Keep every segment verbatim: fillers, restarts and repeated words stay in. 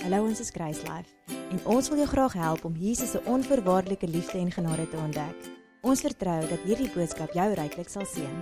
Hallo, ons is Grace Life en ons wil jou graag help om Jesus se onvoorwaardelike liefde en genade te ontdek. Ons vertrou dat hierdie boodskap jou ryklik sal seën.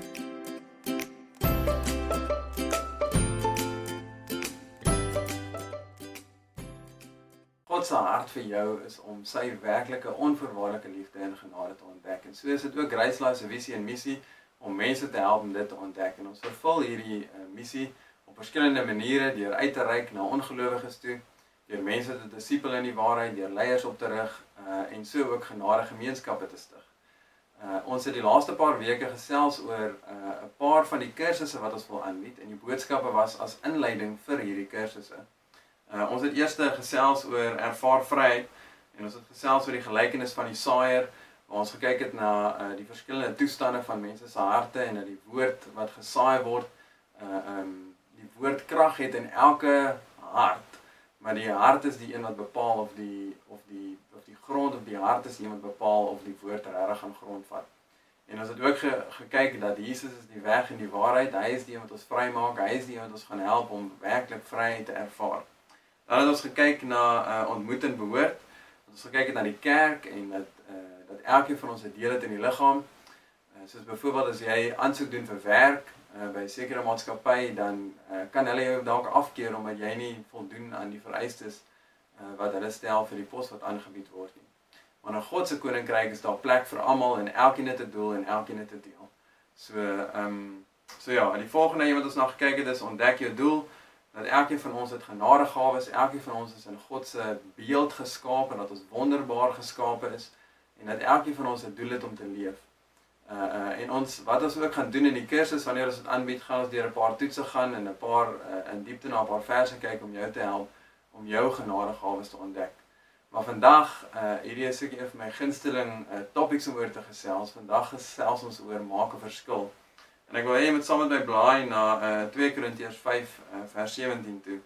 God se hart vir jou is om sy werklike onvoorwaardelike liefde en genade te ontdek. En so is dit ook Grace Life se visie en missie om mense te help om dit te ontdek. En ons vervul hierdie uh, missie op verskillende maniere deur uit te reik na ongelowiges toe, deur mense te disipel in die waarheid, deur leiers op te rig uh, en so ook genade gemeenskappe te stig. Uh, ons het die laaste paar weke gesels oor 'n uh, paar van die kursusse wat ons wil aanbied en die boodskappe was as inleiding vir hierdie kursusse. Uh, ons het eers gesels oor ervaar vryheid en ons het gesels oor die gelykenis van die saaier, waar ons gekyk het na uh, die verskillende toestande van mense se harte en dat die woord wat gesaai word, uh, um, die woord krag het in elke hart, maar die hart is die een wat bepaal of die of die of die grond of die hart is die een wat bepaal of die woord regtig aan grond vat. En ons het ook ge, gekyk dat Jesus is die weg en die waarheid, hy is die een wat ons vrymaak, hy is die een wat ons gaan help om werklik vryheid te ervaar. Dan het ons gekyk na uh, ontmoet en behoort. Ons gekyk het na die kerk en dat uh, dat elkeen van ons 'n deel het in die liggaam. Uh, soos byvoorbeeld as jy aansoek doen vir werk uh, by 'n sekere maatskappy, dan uh, kan hulle jou dalk afkeer omdat jy nie voldoen aan die vereistes uh, wat hulle stel vir die pos wat aangebied word nie. Maar in God se koninkryk is daar plek vir almal en elkeen het 'n doel en elkeen het 'n deel. So ehm um, so ja, en die volgende een wat ons na gekyk het is ontdek jou doel. Dat elkeen van ons het genadegawes, elkeen van ons is in God se beeld geskape, dat ons wonderbaar geskape is en dat elkeen van ons 'n doel het om te leef. Uh, uh, en ons wat ons ook gaan doen in die kursus wanneer ons dit aanbied, gaan ons deur 'n paar toetse gaan en 'n paar uh, in diepte na 'n paar verse kyk om jou te help om jou genadegawes te ontdek. Maar vandag, uh, hierdie is ook een van my gunsteling uh, topics om oor te gesels. Vandag gesels ons oor maak 'n verskil. En ek wil hê jy moet saam met my blaai na uh, twee Korintiërs vyf uh, vers sewentien toe.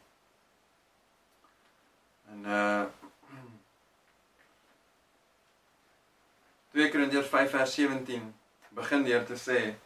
En uh, twee Korintiërs vyf vers sewentien begin deur te sê: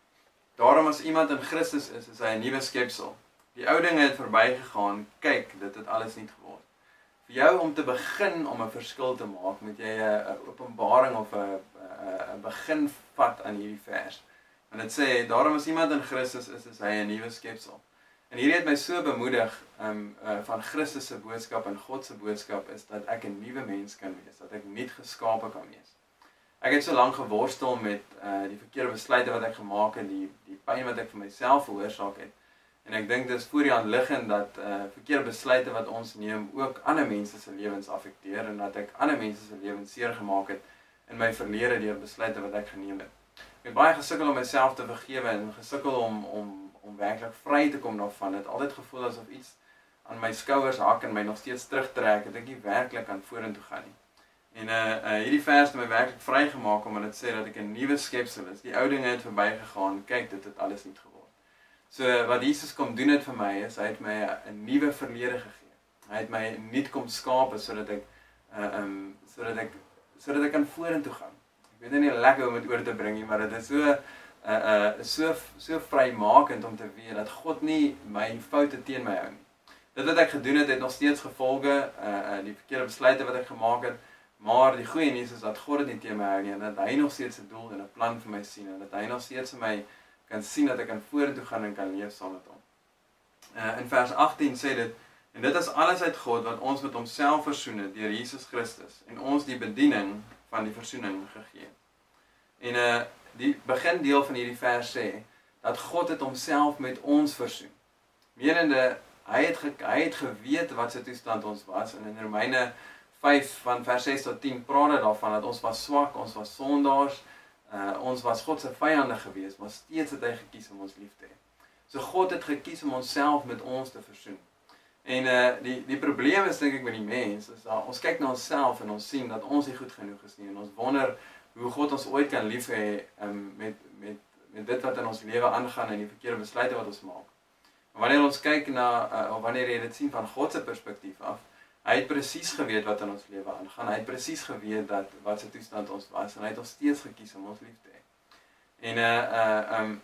Daarom as iemand in Christus is, is hy 'n nuwe skepsel. Die ou dinge het verbygegaan, kyk, dit het alles nuut geword. Vir jou om te begin om 'n verskil te maak, moet jy 'n openbaring of 'n 'n begin vat aan hierdie vers. En dit sê, daarom as iemand in Christus is, is hy 'n nuwe skepsel. En hierdie het my so bemoedig um, uh, van Christus se boodskap en God se boodskap is dat ek 'n nuwe mens kan wees, dat ek nuut geskape kan wees. Ek het so lank geworstel met uh, die verkeerde besluite wat ek gemaak het, die die pyn wat ek vir myself veroorsaak het. En ek dink dis voor die hand liggend dat uh, verkeerde besluite wat ons neem ook ander mense se lewens affekteer en dat ek ander mense se lewens seer gemaak het in my verlede deur besluite wat ek geneem het. Ek het baie gesukkel om myself te vergewe en gesukkel om om om werklik vry te kom daarvan. Dit het altyd gevoel asof iets aan my skouers hak en my nog steeds terugtrek, dat ek nie werklik aan vorentoe gaan nie. En uh, uh hierdie vers het my werklik vrygemaak omdat dit sê dat ek 'n nuwe skepsel is. Die ou dinge het verbygegaan. Kyk, dit het alles nuut geword. So wat Jesus kom doen het vir my is hy het my 'n nuwe verlede gegee. Hy het my nuut kom skape sodat ek uh um sodat ek sodat ek kan vorentoe gaan. Ek weet nie lekker om dit oor te bring nie, maar dit is so uh uh so so vrymakend om te weet dat God nie my foute teen my hou nie. Dit wat ek gedoen het het nog steeds gevolge, uh, uh die verkeerde besluite wat ek gemaak het, maar die goeie nuus is dat God dit nie teen my hou nie en dat hy nog steeds 'n doel en 'n plan vir my sien en dat hy nog steeds vir my kan sien dat ek kan vorentoe gaan en kan leef saam met hom. Uh in vers agttien sê dit: En dit is alles uit God wat ons met homself versoen het deur Jesus Christus en ons die bediening van die versoening gegee. En uh die begindeel van hierdie vers sê dat God het homself met ons versoen. Menende hy het ge, hy het geweet wat sy toestand ons was en in Romeine vyf van vers ses tot tien praat dit daarvan dat ons was swak, ons was sondaars, uh, ons was God se vyande gewees, maar steeds het hy gekies om ons lief te hê. So God het gekies om onsself met ons te versoen. En uh, die die probleem is dink ek met die mens is dat ons kyk na onsself en ons sien dat ons nie goed genoeg is nie en ons wonder hoe God ons ooit kan lief hê um, met met met dit wat in ons lewe aangaan en die verkeerde besluite wat ons maak. Maar wanneer ons kyk na uh, of wanneer jy dit sien van God se perspektief af, hy het presies geweet wat in ons lewe aangaan. Hy het presies geweet dat wat se toestand ons was en hy het ons steeds gekies om ons lief te hê. En uh uh um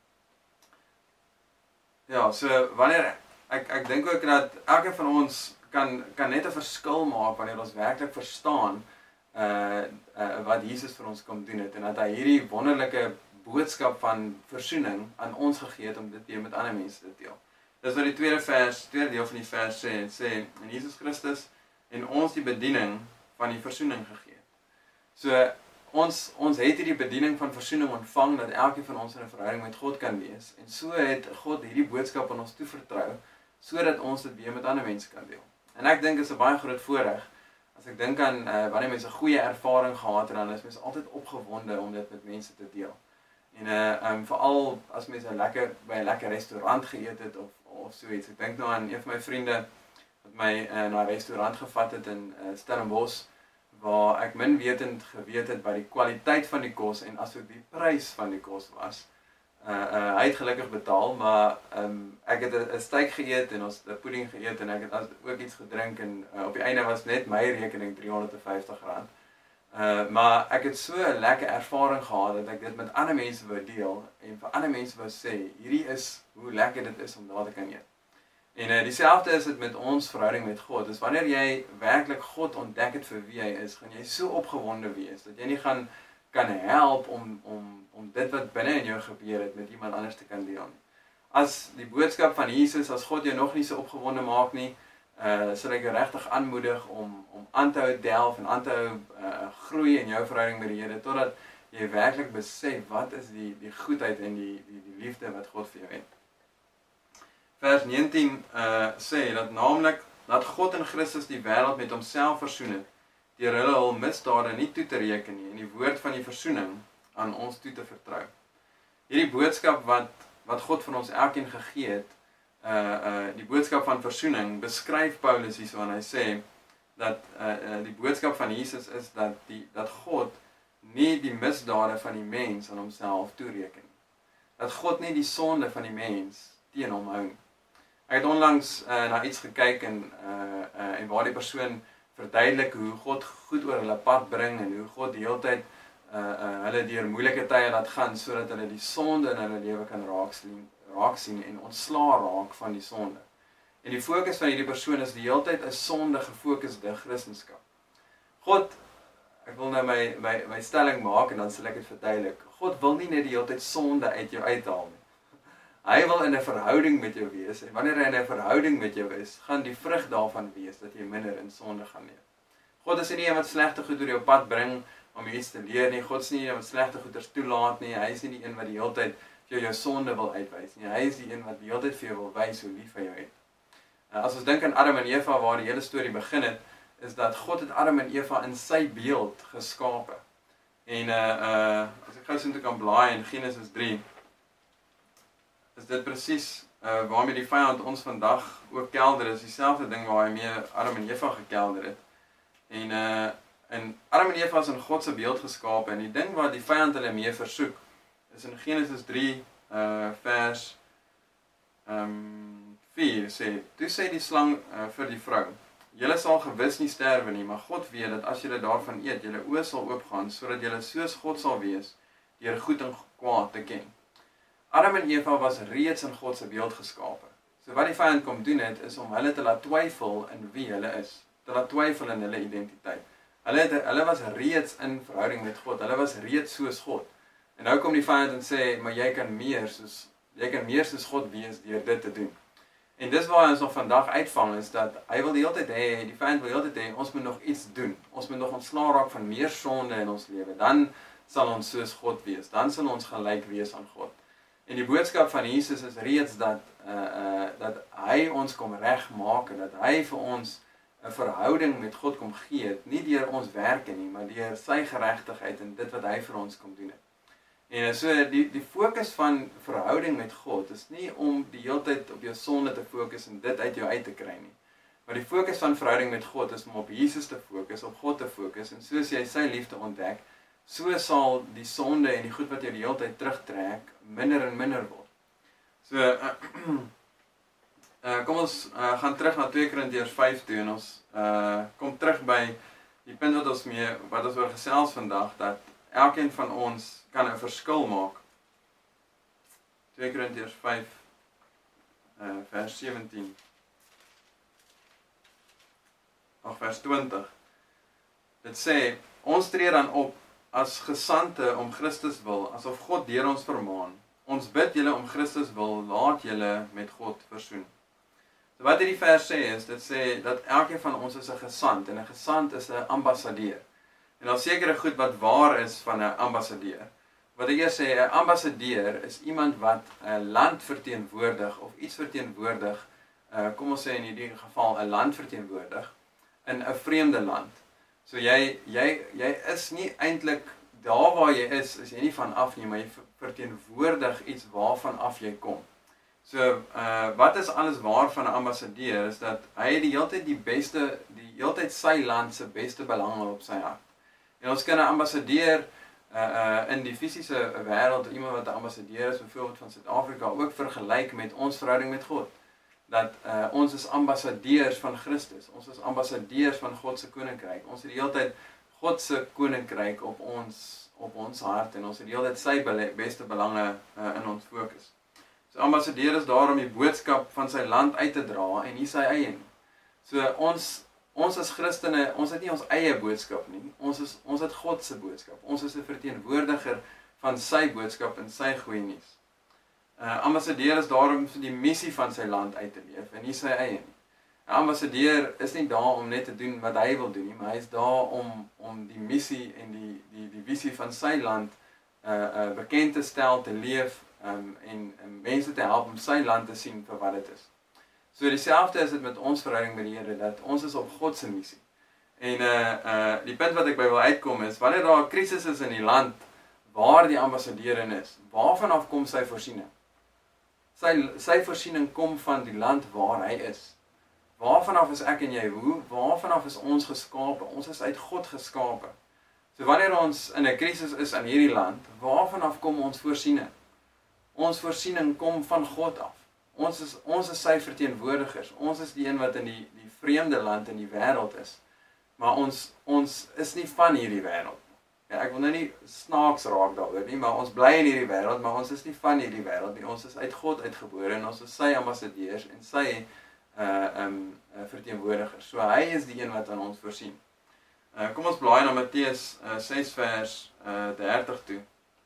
ja, so wanneer ek ek dink ook dat elkeen van ons kan kan net 'n verskil maak wanneer ons werklik verstaan uh, uh wat Jesus vir ons kom doen het en dat hy hierdie wonderlike boodskap van versoening aan ons gegee het om dit weer met ander mense te deel. Dis wat die tweede vers, tweede deel van die vers sê, en sê en Jesus Christus en ons die bediening van die versoening gegee. So ons ons het hierdie bediening van versoening ontvang dat elkeen van ons in 'n verhouding met God kan wees en so het God hierdie boodskap aan ons toevertrou sodat ons dit weer met ander mense kan deel. En ek dink dit is 'n baie groot voorreg as ek dink aan uh, wanneer mense 'n goeie ervaring gehad het, dan is mense altyd opgewonde om dit met mense te deel. En uh, um, veral as mense lekker by 'n lekker restaurant geëet het of of so iets. Ek dink nou aan een van my vriende wat my uh, na 'n restaurant gevat het in uh, Stellenbosch waar ek min wetend geweet het by die kwaliteit van die kos en asook die prys van die kos was. Uh, uh, hy het gelukkig betaal, maar um, ek het 'n steak geëet en ons 'n pudding geëet en ek het ook iets gedrink en uh, op die einde was net my rekening driehonderdvyftig rand. Uh, maar ek het so 'n lekker ervaring gehad dat ek dit met ander mense wou deel en vir ander mense wou sê, hierdie is hoe lekker dit is om daar te kan eet. En uh, dieselfde is dit met ons verhouding met God. Dus wanneer jy werklik God ontdek het vir wie hy is, gaan jy so opgewonde wees dat jy nie gaan kan help om om om dit wat binne in jou gebeur het met iemand anders te kan deel. As die boodskap van Jesus, as God jou nog nie so opgewonde maak nie, uh sal ek jou regtig aanmoedig om om aan te hou delf en aan te hou uh, groei in jou verhouding met die Here totdat jy werklik besef wat is die die goedheid en die die die liefde wat God vir jou het. Vers negentien uh sê dat naamlik dat God in Christus die wêreld met homself versoen het deur hulle hul misdade nie toe te reken nie en die woord van die versoening aan ons toe te vertrou. Hierdie boodskap wat wat God vir ons elkeen gegee het, uh uh die boodskap van versoening beskryf Paulus hierso en hy sê dat uh, uh die boodskap van Jesus is dat die dat God nie die misdade van die mens aan homself toereken. Dat God nie die sonde van die mens teen hom hou. Ek het onlangs uh, na iets gekyk en uh uh en waar die persoon verduidelik hoe God goed oor hulle pad bring en hoe God die hele tyd uh, uh, hulle deur moeilike tye laat gaan sodat hulle die sonde in hulle lewe kan raak sien, raak sien en ontslaa raak van die sonde. En die fokus van hierdie persoon is die hele tyd 'n sonde gefokusde Christendom. God, ek wil nou my my my stelling maak en dan sal ek dit verduidelik. God wil nie net die hele tyd sonde uit jou uithaal nie. Hy wil in 'n verhouding met jou wees en wanneer hy in 'n verhouding met jou is, gaan die vrug daarvan wees dat jy minder in sonde gaan leef. God is nie een wat slegte goed oor jou pad bring om iets te leer nie. God is nie een wat slegte goeders toelaat nie. Hy is nie die een wat die hele tyd vir jou jou sonde wil uitwys nie. Hy is die een wat die hele tyd vir jou wil wys hoe lief hy jou het. As ons dink aan Adam en Eva waar die hele storie begin het, is dat God het Adam en Eva in sy beeld geskape. En uh uh as ek gou so toe kan blaai in Genesis drie, is dit presies uh, waarmee die vyand ons vandag ook kelder is, dieselfde ding waar hy mee Adam en Eva gekelder het. En uh, en Adam en Eva is in God se beeld geskape en die ding wat die vyand hulle mee versoek, is in Genesis drie uh, vers um, vier sê, toe sê die slang uh, vir die vrou, julle sal gewis nie sterwe nie, maar God weet dat as julle daarvan eet, julle oë sal oopgaan, sodat julle soos God sal wees, deur goed en kwaad te ken. Adam en Eva was reeds in God se beeld geskape. So wat die vyand kom doen het, is om hulle te laat twyfel in wie hulle is, te laat twyfel in hulle identiteit. Hulle, het, hulle was reeds in verhouding met God, hulle was reeds soos God. En nou kom die vyand en sê, maar jy kan meer soos, jy kan meer soos God wees deur dit te doen. En dis waar ons nog vandag uitvang, is dat hy wil die hele tyd hê, die vyand wil die hele tyd hê, ons moet nog iets doen. Ons moet nog ontslaa raak van meer sonde in ons lewe. Dan sal ons soos God wees. Dan sal ons gelyk wees aan God. En die boodskap van Jesus is reeds dat uh, uh, dat hy ons kom regmaak en dat hy vir ons 'n verhouding met God kom gee, nie deur ons werke nie, maar deur sy geregtigheid en dit wat hy vir ons kom doen het. En so die die fokus van verhouding met God is nie om die hele tyd op jou sonde te fokus en dit uit jou uit te kry nie. Maar die fokus van verhouding met God is om op Jesus te fokus, op God te fokus en soos jy sy liefde ontdek, so sal die sonde en die goed wat jy die hele tyd terugtrek minder en minder word. So uh, uh, kom ons uh, gaan terug na twee Korintiërs vyf toe en ons uh, kom terug by die punt wat ons mee wat ons oor gesels vandag, dat elkeen van ons kan 'n verskil maak. twee Korintiërs vyf uh, vers sewentien. ag vers twintig. Dit sê, ons tree dan op as gesante om Christus wil, asof God deur ons vermaan. Ons bid julle om Christus wil, laat julle met God versoen. So wat hierdie vers sê is, dit sê dat elkeen van ons is 'n gesant, en 'n gesant is 'n ambassadeur. En daar sekere goed wat waar is van 'n ambassadeur. Wat ek eers sê, 'n ambassadeur is iemand wat 'n land verteenwoordig, of iets verteenwoordig, uh, kom ons sê in hierdie geval 'n land verteenwoordig, in 'n vreemde land. So jy, jy, jy is nie eintlik, daar waar jy is, is jy nie van af nie, maar jy verteenwoordig iets waarvan af jy kom. So, uh, wat is alles waar van 'n ambassadeur, is dat hy die heeltyd die beste, die heeltyd sy land se beste belange op sy hart. En ons kan 'n ambassadeur uh, uh, in die fisiese wêreld, iemand wat 'n ambassadeur is, byvoorbeeld van Suid-Afrika, ook vergelyk met ons verhouding met God. Dat uh, ons is ambassadeurs van Christus, ons is ambassadeurs van God se koninkryk. Ons het die hele tyd God se koninkryk op ons, op ons hart, en ons het die hele tyd sy beste belange uh, in ons fokus. So ambassadeur is daar om die boodskap van sy land uit te dra, en nie sy eie nie. So ons, ons as Christene, ons het nie ons eie boodskap nie, ons, is, ons het God se boodskap. Ons is 'n verteenwoordiger van sy boodskap en sy goeie nuus. Uh, ambassadeur is daar om die missie van sy land uit te leef, en nie sy eie nie. 'n Ambassadeur is nie daar om net te doen wat hy wil doen nie, maar hy is daar om, om die missie en die, die, die visie van sy land uh, uh, bekend te stel, te leef, um, en, en mense te help om sy land te sien vir wat dit is. So dieselfde is dit met ons verhouding met die Here, dat ons is op God se missie. En uh, uh, die punt wat ek by wil uitkom is, wanneer daar 'n krisis is in die land, waar die ambassadeur in is, waarvan af kom sy voorsiening? Sy, sy voorsiening kom van die land waar hy is. Waarvan af is ek en jy? Hoe? Waarvan af is ons geskape? Ons is uit God geskape. So wanneer ons in 'n krisis is in hierdie land, waarvan af kom ons voorsiening? Ons voorsiening kom van God af. Ons is, ons is sy verteenwoordigers. Ons is die een wat in die, die vreemde land in die wêreld is. Maar ons, ons is nie van hierdie wêreld. Ja, ek wil nou nie snaaks raak daaroor nie, maar ons bly in hierdie wêreld, maar ons is nie van hierdie wêreld nie. Ons is uit God uitgebore, en ons is sy ambassadeurs en sy uh, um, uh, verteenwoordigers. So hy is die een wat aan ons voorsien. Uh, kom ons blaai na Matteus uh, ses vers uh, dertig toe.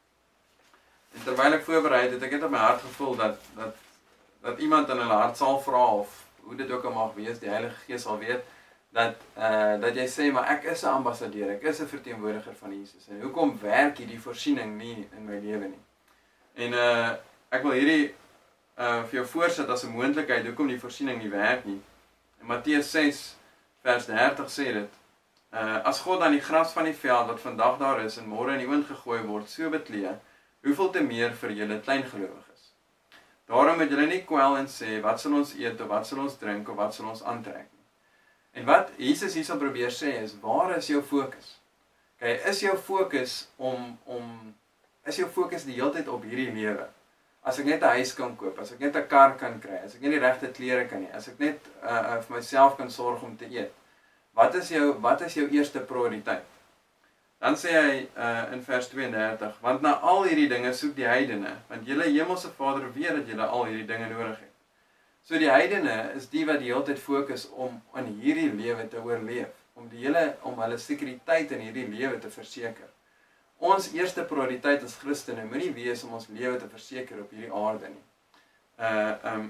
En terwyl ek voorberei het, het ek net op my hart gevoel dat, dat, dat iemand in hulle hart sal vra, of hoe dit ook al mag wees, die Heilige Gees sal weet, dat, uh, dat jy sê, maar ek is 'n ambassadeur, ek is 'n verteenwoordiger van Jesus, en hoekom werk hierdie voorsiening nie in my lewe nie? En uh, ek wil hierdie uh, vir jou voorsit as 'n moontlikheid, hoekom die voorsiening nie werk nie. In Matteus ses vers dertig sê dit, uh, as God aan die gras van die veld, wat vandag daar is, en môre in die wind gegooi word, so beklee, hoeveel te meer vir julle kleingelowiges. Daarom moet julle nie kwel en sê, wat sal ons eet, of wat sal ons drink, of wat sal ons aantrek nie. En wat Jesus hier sal probeer sê is, waar is jou fokus? Okay, is jou fokus om, om, is jou fokus die hele tyd op hierdie lewe? As ek net 'n huis kan koop, as ek net 'n kar kan kry, as ek net die regte klere kan hê, as ek net uh, uh, vir myself kan sorg om te eet, wat is jou, wat is jou eerste prioriteit? Dan sê hy uh, in vers tweeëndertig, want na al hierdie dinge soek die heidene, want julle hemelse Vader weet dat julle al hierdie dinge nodig het. So die heidene is die wat die hele tyd fokus om in hierdie lewe te oorleef, om die hele, om hulle sekuriteit in hierdie lewe te verseker. Ons eerste prioriteit as Christene moet nie wees om ons lewe te verseker op hierdie aarde nie. Uh, um,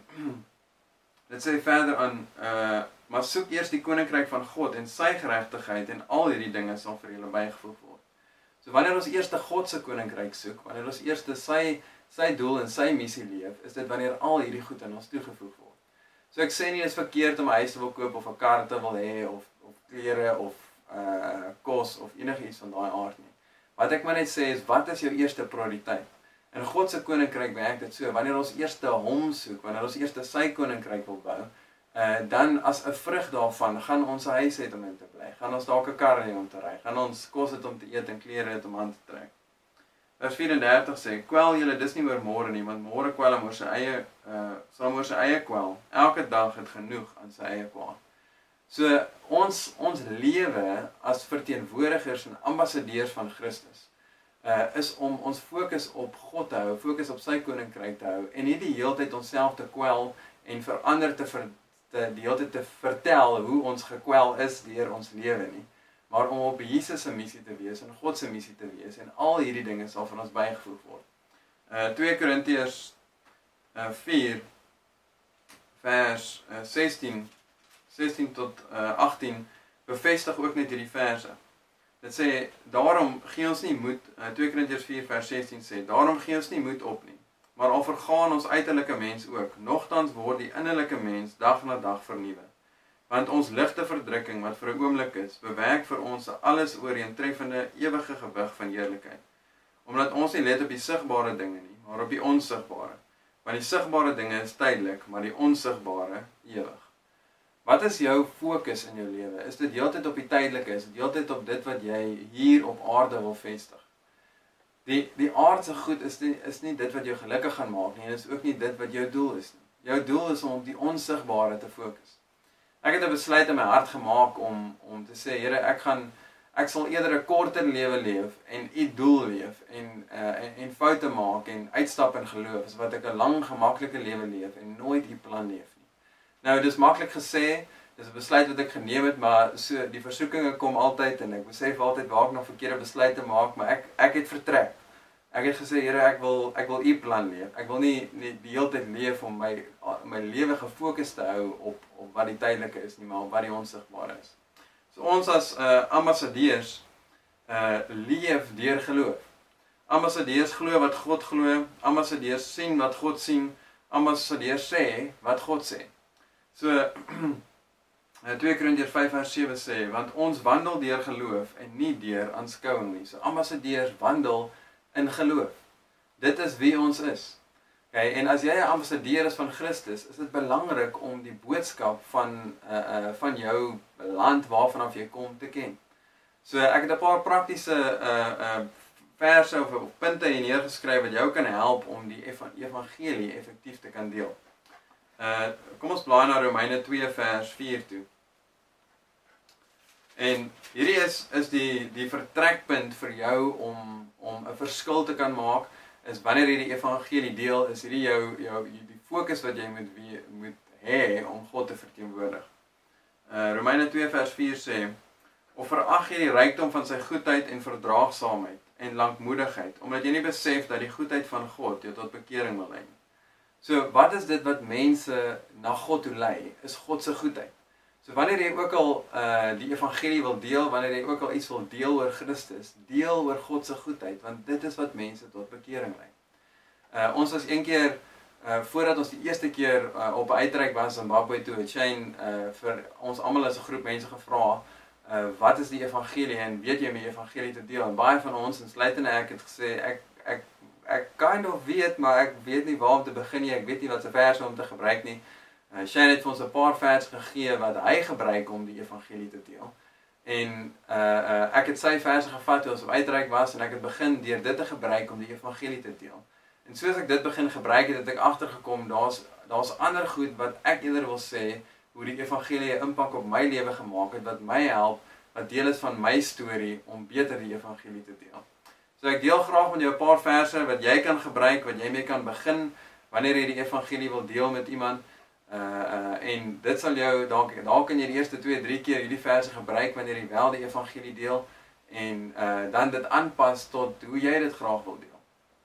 dit sê verder aan, uh, maar soek eers die koninkryk van God en sy geregtigheid, en al hierdie dinge sal vir julle bygevoeg word. So wanneer ons eerste God se koninkryk soek, wanneer ons eerste sy, sy doel en sy missie leef, is dit wanneer al hierdie goed aan ons toegevoeg word. So ek sê nie, dit is verkeerd om 'n huis te wil koop, of 'n kar te wil hê, of, of klere, of uh, kos, of enigiets van daai aard nie. Wat ek maar net sê is, wat is jou eerste prioriteit? In God se koninkryk werk dit so, wanneer ons eerste hom soek, wanneer ons eerste sy koninkryk wil bou, uh, dan as 'n vrug daarvan, gaan ons 'n huis hê om in te bly, gaan ons dalk 'n kar hê om te ry, gaan ons kos het om te eet en klere het om aan te trek. Vers vyf-en-dertig sê, kwel julle dis nie oor môre nie, want môre kwel hom oor sy eie, uh, sal oor sy eie kwel, elke dag het genoeg aan sy eie kwaad. So ons, ons lewe as verteenwoordigers en ambassadeurs van Christus, uh, is om ons fokus op God te hou, fokus op sy koninkryk te hou, en nie die hele tyd onsself te kwel en vir ander te, ver, te, die hele tyd te vertel hoe ons gekwel is deur ons lewe nie, maar om op Jesus se missie te wees en God se missie te wees en al hierdie dinge sal van ons bygevoeg word. Uh, twee Korintiërs uh, vier vers uh, sestien, sestien tot uh, agttien bevestig ook net hierdie verse. Dit sê, daarom gee ons nie moed, uh, twee Korintiërs vier vers sestien sê, daarom gee ons nie moed op nie, maar al vergaan ons uiterlike mens ook, nogtans word die innerlike mens dag na dag vernuwe. Want ons ligte verdrukking wat vir 'n oomblik is, bewerk vir ons 'n alles ooreentreffende ewige gewig van heerlikheid. Omdat ons nie let op die sigbare dinge nie, maar op die onsigbare. Want die sigbare dinge is tydelik, maar die onsigbare ewig. Wat is jou fokus in jou lewe? Is dit heeltyd op die tydelike? Is dit heeltyd op dit wat jy hier op aarde wil vestig? Die, die aardse goed is nie, is nie dit wat jou gelukkig gaan maak nie, en is ook nie dit wat jou doel is nie. Jou doel is om op die onsigbare te fokus. Ek het 'n besluit in my hart gemaak om, om te sê, Here, ek gaan, ek sal eerder 'n korter lewe leef en u doel leef en, uh, en, en foute maak en uitstap in geloof, as wat ek 'n lang gemaklike lewe leef en nooit u plan leef nie. Nou, dis maklik gesê, dis 'n besluit wat ek geneem het, maar so die versoekinge kom altyd en ek besef altyd waar ek nog verkeerde besluite maak, maar ek ek het vertrek. Ek het gesê, Here, ek wil ek wil u plan leef. Ek wil nie, nie die hele tyd leef om my my lewe gefokus te hou op op wat die tydelike is nie, maar op wat die onsigbare is. So ons as uh, ambassadeurs uh, leef deur geloof. Ambassadeurs glo wat God glo, ambassadeurs sien wat God sien, ambassadeurs sê wat God sê. So twee Korintiërs vyf vers sewe sê, want ons wandel deur geloof en nie deur aanskouing nie. So ambassadeurs wandel in geloof. Dit is wie ons is. Okay, en as jy 'n ambassadeur is van Christus, is dit belangrik om die boodskap van uh, uh, van jou land waarvan af jy kom te ken. So ek het 'n paar praktiese uh, uh, verse of, of punte hier neergeskryf wat jou kan help om die evangelie effektief te kan deel. Uh, kom ons blaai na Romeine twee vers vier toe. En hierdie is, is die, die vertrekpunt vir jou om, om 'n verskil te kan maak, is wanneer jy die evangelie deel, is hierdie jou, jou die fokus wat jy moet, wie, moet hê om God te verteenwoordig. Uh, Romeine twee vers vier sê, of verag jy die rykdom van sy goedheid en verdraagsaamheid en lankmoedigheid, omdat jy nie besef dat die goedheid van God jou tot bekering wil lei. So, wat is dit wat mense na God toe lei, is God se goedheid. So wanneer jy ook al uh, die evangelie wil deel, wanneer jy ook al iets wil deel oor Christus, deel oor God se goedheid, want dit is wat mense tot bekering lei. Uh, ons was een keer, uh, voordat ons die eerste keer uh, op uitreik was in Zimbabwe toe, het Shane uh, vir ons almal as 'n groep mense gevra, uh, wat is die evangelie en weet jy om die evangelie te deel? En baie van ons, insluitende ek, het gesê, ek, ek, ek kind of weet, maar ek weet nie waar om te begin nie, ek weet nie wat se verse om te gebruik nie. Uh, Shane het vir ons 'n paar verse gegee wat hy gebruik om die evangelie te deel. En uh, uh, ek het sy verse gevat toe ons op uitreik was en ek het begin deur dit te gebruik om die evangelie te deel. En soos ek dit begin gebruik het, het ek agtergekom, daar's daar's ander goed wat ek eerder wil sê, hoe die evangelie 'n impak op my lewe gemaak het, wat my help, wat deel is van my storie om beter die evangelie te deel. So ek deel graag met jou 'n paar verse wat jy kan gebruik, wat jy mee kan begin wanneer jy die evangelie wil deel met iemand. Uh, uh, en dit sal jou, dalk dalk kan jy die eerste twee, drie keer hierdie verse gebruik wanneer jy wel die evangelie deel en uh, dan dit aanpas tot hoe jy dit graag wil deel.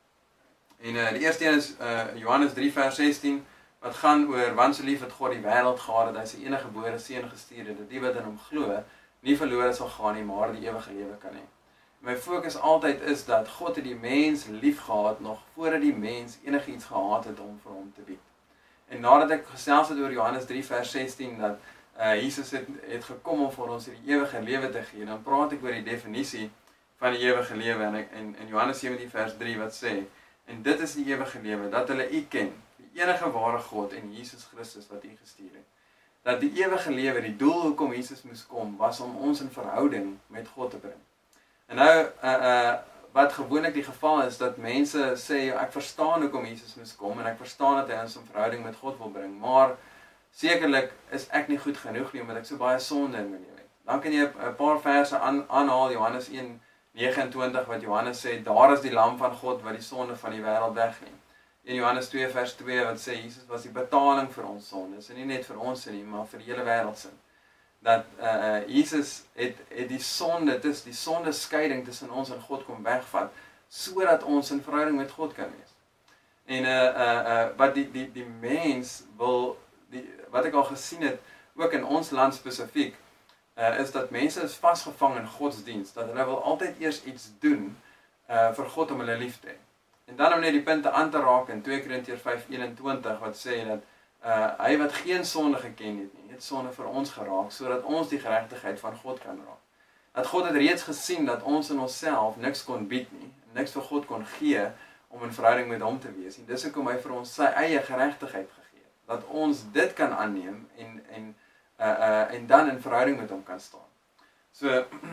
En uh, die eerste een is uh, Johannes drie vers sestien, wat gaan oor, want so lief het God die wêreld gehad dat hy sy enige gebore seun gestuur het, dat die wat in hom glo, nie verlore sal gaan nie, maar die ewige lewe kan hê. My fokus altyd is dat God het die mens lief gehad nog voordat die mens enigiets gehad het om vir hom te bied. En nadat ek gesels het oor Johannes drie vers sestien, dat uh, Jesus het, het gekom om vir ons die ewige lewe te gee, dan praat ek oor die definisie van die ewige lewe, en, en, en Johannes sewentien vers drie wat sê, en dit is die ewige lewe, dat hulle u ken, die enige ware God en Jesus Christus wat u gestuur het. Dat die ewige lewe, die doel hoekom Jesus moes kom, was om ons in verhouding met God te bring. En nou, uh, uh, wat gewoonlik die geval is, dat mense sê, ek verstaan hoekom Jesus moes kom, en ek verstaan dat hy ons in verhouding met God wil bring, maar sekerlik is ek nie goed genoeg nie, omdat ek so baie sonde in my lewe het. Dan kan jy 'n paar verse aan, aanhaal, Johannes een negenentwintig, wat Johannes sê, daar is die lam van God wat die sonde van die wêreld wegneem. in Johannes twee vers twee wat sê Jesus was die betaling vir ons sondes, en nie net vir ons nie, maar vir die hele wêreld se. Dat uh, Jesus het, het die sonde, dit is die sondeskeiding tussen ons en God kom wegvat, sodat ons in verhouding met God kan wees. En uh, uh, uh, wat die, die, die mens wil, die, wat ek al gesien het, ook in ons land spesifiek, uh, is dat mense is vasgevang in godsdienst, dat hulle wil altyd eers iets doen uh, vir God om hulle lief te hê. En dan om net die punte aan te raak in twee Korintiërs vyf eenentwintig wat sê dat uh, hy wat geen sonde geken het nie, het sonde vir ons geraak, sodat ons die geregtigheid van God kan raak. Dat God het reeds gesien dat ons in onsself niks kon bied nie, niks vir God kon gee om in verhouding met hom te wees. En dis hoekom hy vir ons sy eie geregtigheid gegee het, dat ons dit kan aanneem en en uh, uh, en dan in verhouding met hom kan staan. So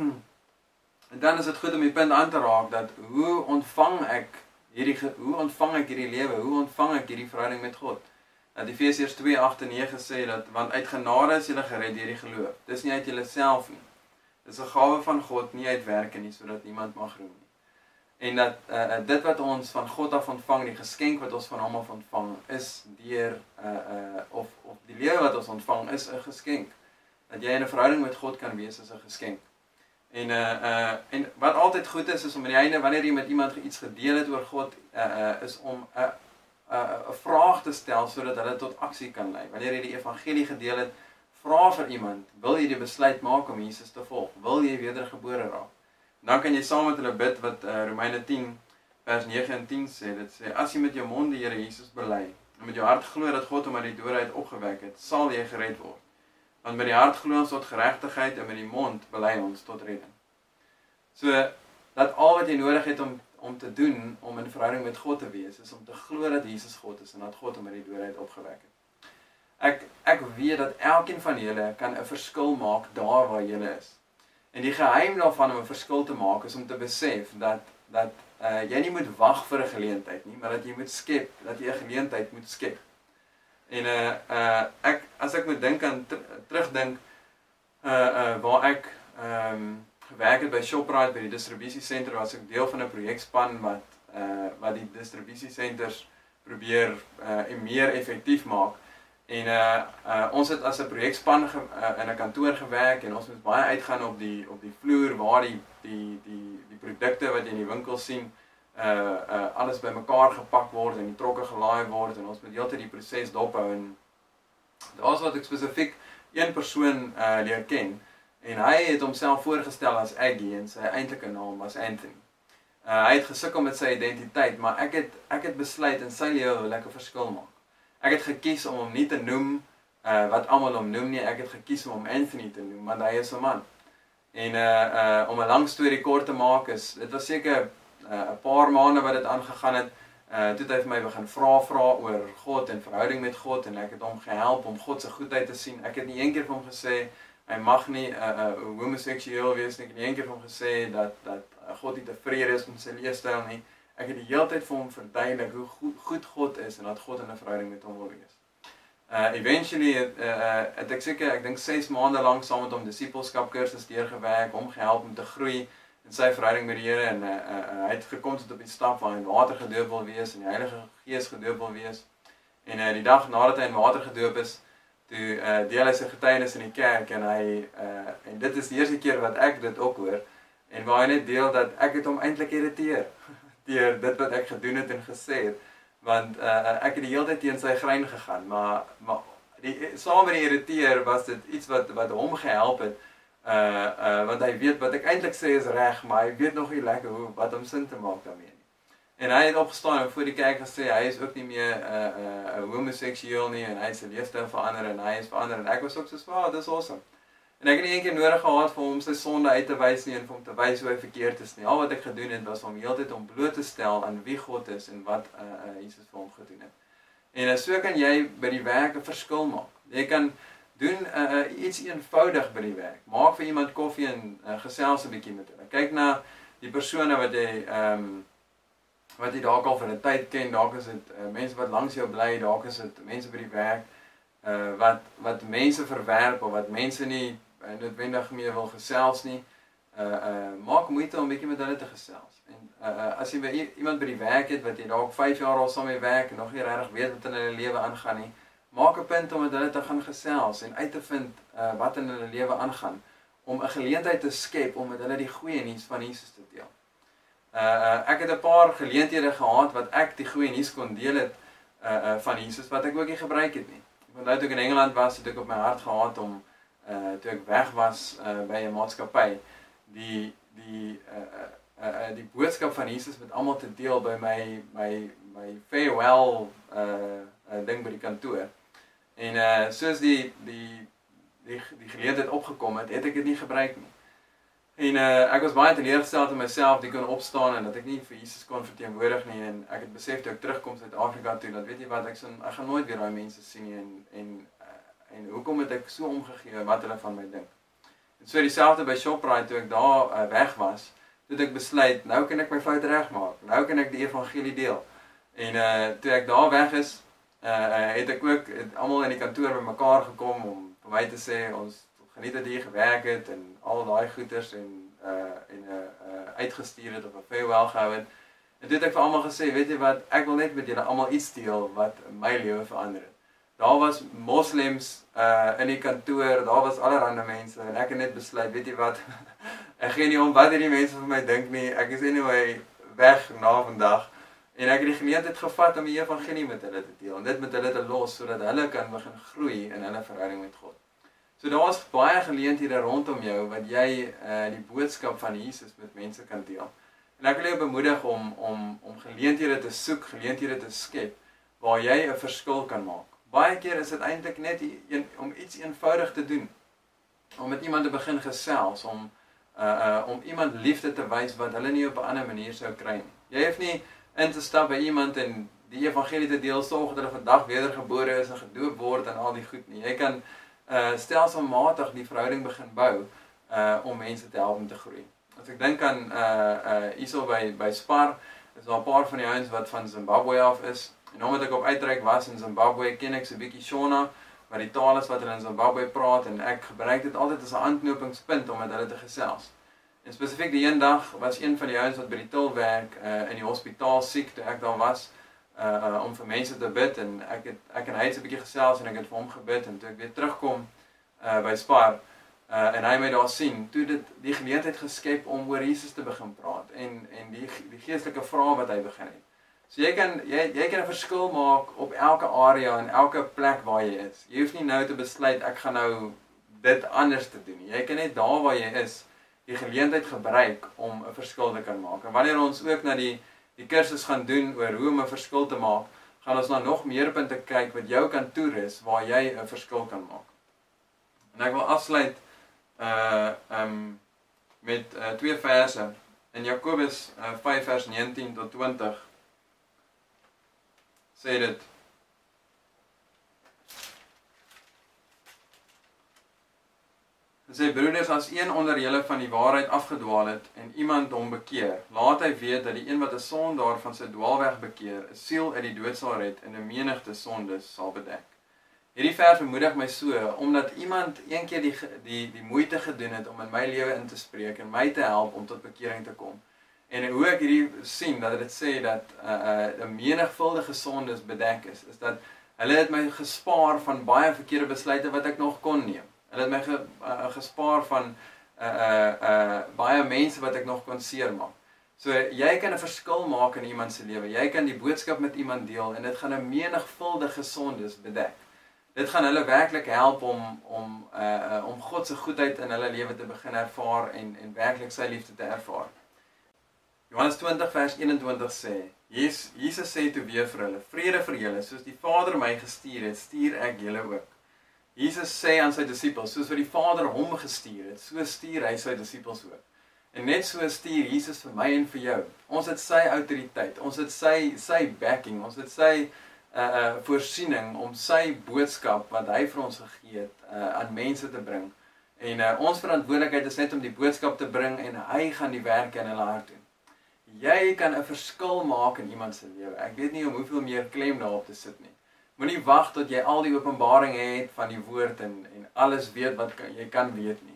en dan is dit goed om die punt aan te raak dat hoe ontvang ek hierdie hoe ontvang ek hierdie lewe? Hoe ontvang ek hierdie verhouding met God? Dat Efesiërs twee agt en nege sê dat want uit genade is julle gered deur die geloof. Dis nie uit julleself nie. Dis 'n gawe van God, nie uit werke nie, sodat niemand mag roem nie. En dat uh, dit wat ons van God af ontvang, die geskenk wat ons van hom af ontvang, is deur uh, uh, of of die lewe wat ons ontvang is 'n geskenk. Dat jy in 'n verhouding met God kan wees is 'n geskenk. En uh, uh, en wat altyd goed is is om aan die einde wanneer jy met iemand iets gedeel het oor God, uh, uh, is om 'n uh, 'n uh, vraag te stel sodat hulle tot aksie kan lei. Wanneer jy die evangelie gedeel het, vra vir iemand, wil jy die besluit maak om Jesus te volg? Wil jy wedergebore raak? Dan kan jy saam met hulle bid wat uh, Romeine tien vers nege en tien sê. Dit sê as jy met jou mond die Here Jesus bely en met jou hart glo dat God hom uit die dode uit opgewek het, sal jy gered word. Want met die hart glo ons tot geregtigheid en met die mond bely ons tot redding. So dat al wat jy nodig het om om te doen om in verhouding met God te wees, is om te glo dat Jesus God is en dat God hom uit die dode uit opgewek het. Ek ek weet dat elkeen van julle kan 'n verskil maak daar waar julle is. En die geheim daarvan om 'n verskil te maak is om te besef dat dat uh, jy nie moet wag vir 'n geleentheid nie, maar dat jy moet skep, dat jy 'n geleentheid moet skep. En uh, uh, ek as ek moet dink aan terugdink uh, uh, waar ek um, gewerk het by Shoprite by die distribusiesenter, was ek deel van 'n projekspan wat uh, wat die distribusiesenters probeer uh, meer effektief maak. En uh, uh, ons het as 'n projekspan uh, in 'n kantoor gewerk en ons moet baie uitgaan op die op die vloer waar die die die die produkte wat jy in die winkel sien, uh, uh, alles bymekaar gepak word en die trokke gelaai word en ons moet heeltyd die proses dophou. En daar's wat ek spesifiek een persoon uh, leer ken en hy het homself voorgestel as Aggie en sy eintlike naam was Anthony. Uh, hy het gesukkel met sy identiteit, maar ek het ek het besluit in sy lewe wil ek 'n verskil maak. Ek het gekies om hom nie te noem uh, wat almal hom noem nie, ek het gekies om hom Anthony te noem, want hy is 'n man. En uh, uh, om 'n lang storie kort te maak, is dit was seker 'n uh, paar maande wat dit aangegaan het, uh, toe het hy vir my begin vra vra oor God en verhouding met God, en ek het hom gehelp om God se goedheid te sien. Ek het nie een keer vir hom gesê, hy mag nie 'n uh, uh, homoseksueel wees nie, ek het nie een keer vir hom gesê, dat, dat God nie tevrede is met sy leefstyl nie. Ek het die hele tyd vir hom verduidelik hoe goed, goed God is en dat God in 'n verhouding met hom wil wees. Uh, eventually het, uh, het ek seker, ek dink ses maande lank saam met hom disipelskap kursus deurgewerk, hom gehelp om te groei in sy verhouding met die Here, en uh, uh, hy het gekom tot op die stap waar hy in water gedoop wil wees en die Heilige Gees gedoop wil wees. En uh, die dag nadat hy in water gedoop is, toe uh, deel hy sy getuienis in die kerk en hy uh, en dit is die eerste keer wat ek dit ook hoor, en waar hy net deel dat ek het hom eintlik irriteer deur dit wat ek gedoen het en gesê het, want uh, ek het die hele tyd teen sy grein gegaan, maar maar die saam met die irriteer was dit iets wat wat hom gehelp het, uh, uh, want hy weet wat ek eintlik sê is reg, maar hy weet nog nie lekker hoe wat om sin te maak daarmee nie. En hy het opgestaan en voor die kerk gesê hy is ook nie meer 'n uh, uh, homoseksueel nie en hy het sy leefstyl verander en hy is verander, en ek was ook so swaar, dis awesome. En ek het nie een keer nodig gehad vir hom sy sonde uit te wys nie en vir hom te wys hoe hy verkeerd is nie. Al wat ek gedoen het was om heeltyd om bloot te stel aan wie God is en wat uh, uh, Jesus vir hom gedoen het. En uh, so kan jy by die werk 'n verskil maak. Jy kan doen uh, uh, iets eenvoudig by die werk. Maak vir iemand koffie en uh, gesels 'n bietjie met hulle. Kyk na die persone wat jy um, wat jy dalk al vir 'n tyd ken. Dalk is dit uh, mense wat langs jou bly, dalk is dit mense by die werk uh, wat wat mense verwerp of wat mense nie noodwendig mee wil gesels nie. uh, uh, maak moeite om 'n bietjie met hulle te gesels. En uh, uh, as jy by iemand by die werk het wat jy dalk vyf jaar al saam mee werk en nog nie regtig weet wat in hulle lewe aangaan nie, maak 'n punt om met hulle te gaan gesels en uit te vind uh, wat in hulle lewe aangaan, om 'n geleentheid te skep om met hulle die goeie nuus van Jesus te deel. Uh, uh, ek het 'n paar geleenthede gehad wat ek die goeie nuus kon deel het uh, uh, van Jesus wat ek ook nie gebruik het nie. Ek onthou toe ek in Engeland was, het ek op my hart gehad om uh, toe ek weg was uh, by 'n maatskappy die die uh, uh, uh, die boodskap van Jesus met almal te deel by my my my farewell uh, uh, ding by die kantoor. En uh, soos die die die die geleentheid opgekom het, het ek dit nie gebruik nie. En uh, ek was baie teleurgesteld in myself, die kon opstaan en dat ek nie vir Jesus kon verteenwoordig nie, en ek het besef toe ek terugkom Suid-Afrika toe, dat weet jy wat, ek, son, ek gaan nooit weer daai mense sien nie, en, en, uh, en hoekom het ek so omgegee wat hulle van my dink. En so dieselfde by Shoprite, toe ek daar uh, weg was, toe het ek besluit, nou kan ek my fout regmaak, nou kan ek die evangelie deel. En uh, toe ek daar weg is, uh, het ek ook het almal in die kantoor by mekaar gekom om vir my te sê, ons geniet dat jy gewerk het en al daai goeders en uh en uh, uh uitgestuur het op 'n farewell gehou het. En toe het ek vir almal gesê, weet jy wat, ek wil net met julle almal iets deel wat my lewe verander het. Daar was moslems uh in die kantoor, daar was allerlei mense en ek het net besluit, weet jy wat, ek gee nie om wat hierdie mense van my dink nie. Ek is anyway weg na vandag en ek het die geleentheid gevat om die evangelie met hulle te deel en dit met hulle te los sodat hulle kan begin groei in hulle verhouding met God. So daar is baie geleenthede rondom jou wat jy uh, die boodskap van Jesus met mense kan deel. En ek wil jou bemoedig om om om geleenthede te soek, geleenthede te skep waar jy 'n verskil kan maak. Baie keer is dit eintlik net een, om iets eenvoudig te doen. Om met iemand te begin gesels, om uh, uh, om iemand liefde te wys wat hulle nie op 'n ander manier sou kry nie. Jy hoef nie in te stap by iemand en die evangelie te deel, sorg dat hulle vandag wedergebore is en gedoop word en al die goed nie. Jy kan Uh, stelselmatig die verhouding begin bou uh, om mense te help om te groei. As ek dink aan uh, uh, hierso by, by Spar, is daar 'n paar van die ouens wat van Zimbabwe af is, en omdat ek op uitreik was in Zimbabwe, ken ek so 'n bietjie Shona, wat die taal is wat hulle in Zimbabwe praat, en ek gebruik dit altyd as 'n aanknopingspunt om met hulle te gesels. En spesifiek die een dag was een van die ouens wat by die til werk uh, in die hospitaal siek, toe ek daar was, Uh, uh, om vir mense te bid, en ek het ek en hy het 'n bietjie gesels en ek het vir hom gebid, en toe ek weer terugkom uh, by Spar uh, en hy my daar sien, toe dit die geleentheid geskep om oor Jesus te begin praat en en die die geestelike vrae wat hy begin het. So jy kan jy jy kan 'n verskil maak op elke area en elke plek waar jy is. Jy hoef nie nou te besluit ek gaan nou dit anders te doen nie. Jy kan net daar waar jy is die geleentheid gebruik om 'n verskil te kan maak. En wanneer ons ook na die die kursus gaan doen oor hoe om 'n verskil te maak, gaan ons na nog meer punte kyk wat jou kan toerus waar jy 'n verskil kan maak. En ek wil afsluit uh um met uh, twee verse in Jakobus uh, vyf vers negentien tot twintig. Sê dit: En sê, broeders, as een onder julle van die waarheid afgedwaal het en iemand hom bekeer, laat hy weet dat die een wat 'n sondaar van sy dwaalweg bekeer, 'n siel uit die dood sal red en 'n menigte sondes sal bedek. Hierdie vers bemoedig my so, omdat iemand een keer die, die, die moeite gedoen het om in my lewe in te spreek en my te help om tot bekering te kom. En hoe ek hierdie sien, dat dit sê dat 'n uh, uh, menigvuldige sondes bedek is, is dat hulle het my gespaar van baie verkeerde besluite wat ek nog kon neem. Hulle het my ge, uh, gespaar van uh, uh, uh, baie mense wat ek nog kon seermaak. So jy kan 'n verskil maak in iemand se lewe. Jy kan die boodskap met iemand deel en dit gaan 'n menigvuldige sondes bedek. Dit gaan hulle werklik help om om uh, uh, om God se goedheid in hulle lewe te begin ervaar en en werklik sy liefde te ervaar. Johannes twintig vers eenentwintig sê, Jesus, Jesus sê toe weer vir hulle, vrede vir julle, soos die Vader my gestuur het, stuur ek julle ook. Jesus sê aan sy disippels, soos wat die Vader hom gestuur het, so stuur hy sy disippels ook. En net so stuur Jesus vir my en vir jou. Ons het sy autoriteit, ons het sy sy backing, ons het sy uh, uh, voorsiening om sy boodskap wat hy vir ons gegee het uh, aan mense te bring. En uh, ons verantwoordelikheid is net om die boodskap te bring en hy gaan die werk in hulle hart doen. Jy kan 'n verskil maak in iemand se lewe. Ek weet nie om hoeveel meer klem daarop te sit nie. Moenie wag tot jy al die openbaring het van die woord en en alles weet wat kan, jy kan weet nie.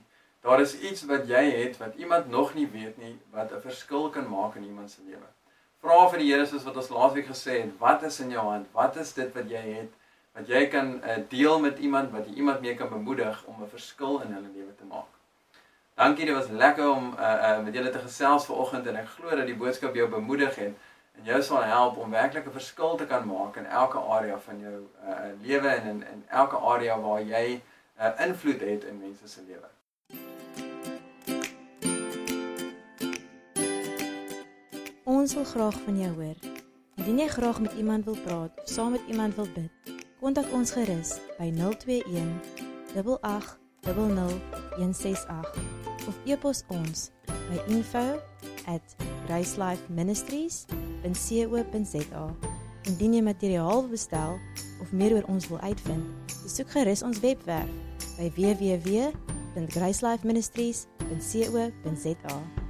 Daar is iets wat jy het, wat iemand nog nie weet nie, wat 'n verskil kan maak in iemand se lewe. Vra vir die Here soos wat ons laasweek gesê het, wat is in jou hand? Wat is dit wat jy het, wat jy kan uh, deel met iemand, wat jy iemand mee kan bemoedig om 'n verskil in hulle lewe te maak. Dankie, dit was lekker om uh, uh, met julle te gesels vanoggend en ek glo dat die boodskap jou bemoedig het en jou sal help om werklik 'n verskil te kan maak in elke area van jou uh, lewe en in, in elke area waar jy uh, invloed het in mense se lewe. Ons wil graag van jou hoor. Indien jy graag met iemand wil praat of saam met iemand wil bid, kontak ons gerus by nul twee een, agt agt, nul nul, een ses agt of e-pos ons by info at gracelifeministries punt co punt za. Indien jy materiaal wil bestel of meer oor ons wil uitvind, besoek gerus ons webwerf by w w w punt gracelifeministries punt co punt za.